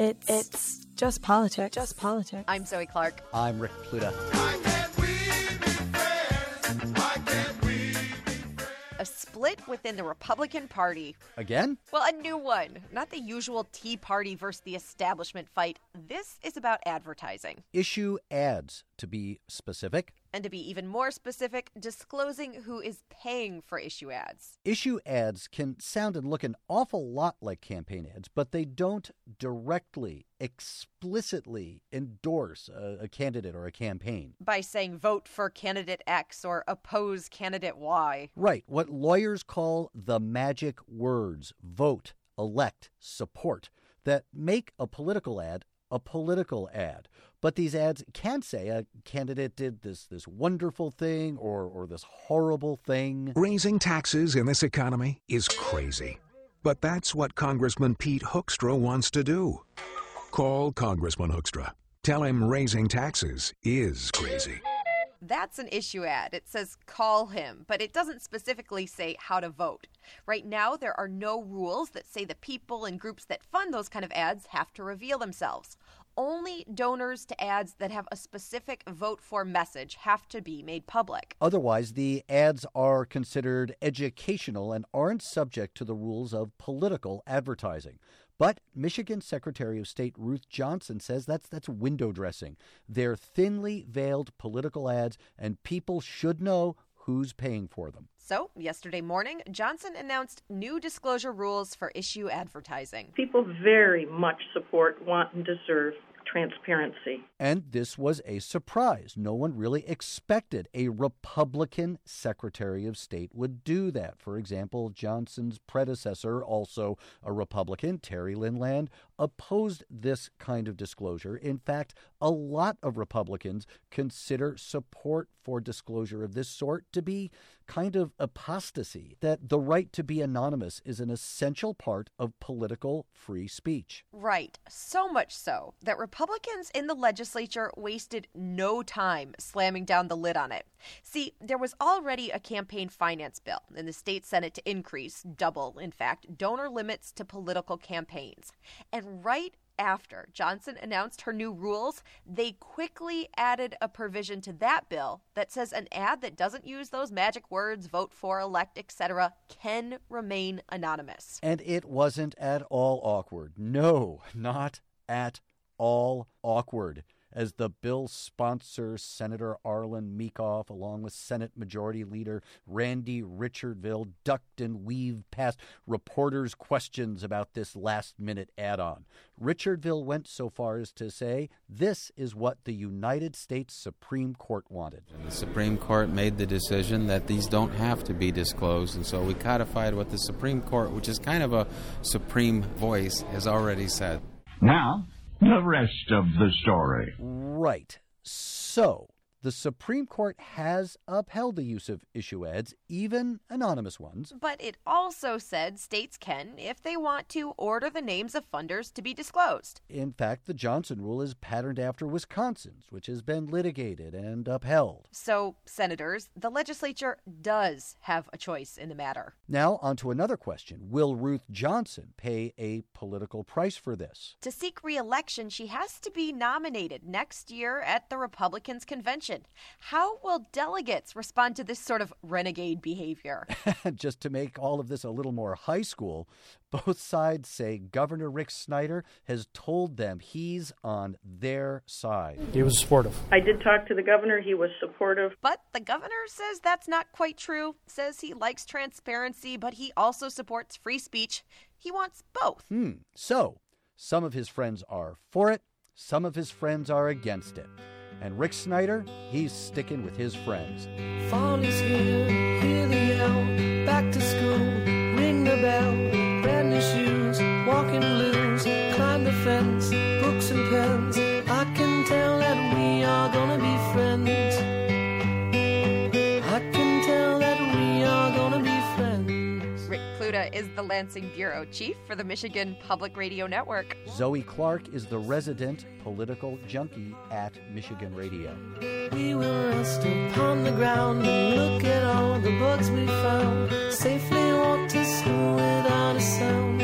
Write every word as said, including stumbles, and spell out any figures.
It's, it's just politics. Just politics. I'm Zoe Clark. I'm Rick Pluta. Why can't we be friends? Why can't we be friends? A split within the Republican Party. Again? Well, a new one. Not the usual Tea Party versus the establishment fight. This is about advertising. Issue ads, to be specific. And to be even more specific, disclosing who is paying for issue ads. Issue ads can sound and look an awful lot like campaign ads, but they don't directly, explicitly endorse a, a candidate or a campaign. By saying vote for candidate X or oppose candidate Y. Right. What lawyers call the magic words, vote, elect, support, that make a political ad a political ad. But these ads can say a candidate did this this wonderful thing or or this horrible thing. Raising taxes in this economy is crazy. But that's what Congressman Pete Hoekstra wants to do. Call Congressman Hoekstra. Tell him raising taxes is crazy. That's an issue ad. It says call him, but it doesn't specifically say how to vote. Right now, there are no rules that say the people and groups that fund those kind of ads have to reveal themselves. Only donors to ads that have a specific vote for message have to be made public. Otherwise, the ads are considered educational and aren't subject to the rules of political advertising. But Michigan Secretary of State Ruth Johnson says that's that's window dressing. They're thinly veiled political ads, and people should know who's paying for them. So, yesterday morning, Johnson announced new disclosure rules for issue advertising. People very much support, want, and deserve transparency. And this was a surprise. No one really expected a Republican Secretary of State would do that. For example, Johnson's predecessor, also a Republican, Terry Lynn Land, opposed this kind of disclosure. In fact, a lot of Republicans consider support for disclosure of this sort to be kind of apostasy, that the right to be anonymous is an essential part of political free speech. Right. So much so that Republicans in the legislature wasted no time slamming down the lid on it. See, there was already a campaign finance bill in the state Senate to increase, double, in fact, donor limits to political campaigns. And right after Johnson announced her new rules, they quickly added a provision to that bill that says an ad that doesn't use those magic words, vote for, elect, et cetera, can remain anonymous. And it wasn't at all awkward. No, not at all awkward. As the bill's sponsor, Senator Arlen Meekhoff, along with Senate Majority Leader Randy Richardville, ducked and weaved past reporters' questions about this last-minute add-on. Richardville went so far as to say this is what the United States Supreme Court wanted. The Supreme Court made the decision that these don't have to be disclosed, and so we codified what the Supreme Court, which is kind of a supreme voice, has already said. Now, the rest of the story. Right. So, the Supreme Court has upheld the use of issue ads, even anonymous ones. But it also said states can, if they want to, order the names of funders to be disclosed. In fact, the Johnson rule is patterned after Wisconsin's, which has been litigated and upheld. So, senators, the legislature does have a choice in the matter. Now, on to another question. Will Ruth Johnson pay a political price for this? To seek re-election, she has to be nominated next year at the Republicans' convention. How will delegates respond to this sort of renegade behavior? Just to make all of this a little more high school, both sides say Governor Rick Snyder has told them he's on their side. He was supportive. I did talk to the governor. He was supportive. But the governor says that's not quite true. Says he likes transparency, but he also supports free speech. He wants both. Hmm. So, some of his friends are for it, some of his friends are against it. And Rick Snyder, he's sticking with his friends. Fall is here, hear the yell, back to school, ring the bell, brand new shoes, walking blues, climb the fence, books and pens, I can tell that we are gonna be friends. I can tell that we are gonna be friends. Rick Pluta is the Lansing Bureau Chief for the Michigan Public Radio Network. Zoe Clark is the resident political junkie at Michigan Radio. We will rest upon the ground and look at all the bugs we found, safely walk to school without a sound.